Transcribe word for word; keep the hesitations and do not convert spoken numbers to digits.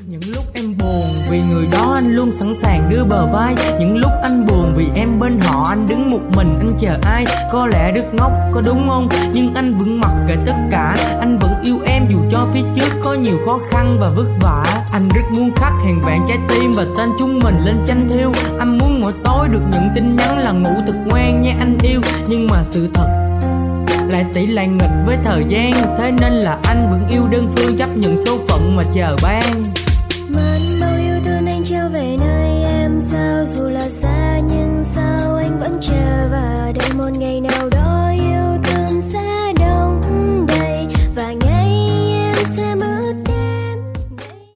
Những lúc em buồn vì người đó anh luôn sẵn sàng đưa bờ vai. Những lúc anh buồn vì em bên họ anh đứng một mình anh chờ ai. Có lẽ rất ngốc có đúng không, nhưng anh vẫn mặc kệ tất cả. Anh vẫn yêu em dù cho phía trước có nhiều khó khăn và vất vả. Anh rất muốn khắc hàng vạn trái tim và tên chúng mình lên tranh thiêu. Anh muốn mỗi tối được nhận tin nhắn là ngủ thật ngoan nha anh yêu. Nhưng mà sự thật lại tỷ lệ nghịch với thời gian, thế nên là anh vẫn yêu đơn phương, chấp nhận số phận mà chờ ban. Mênh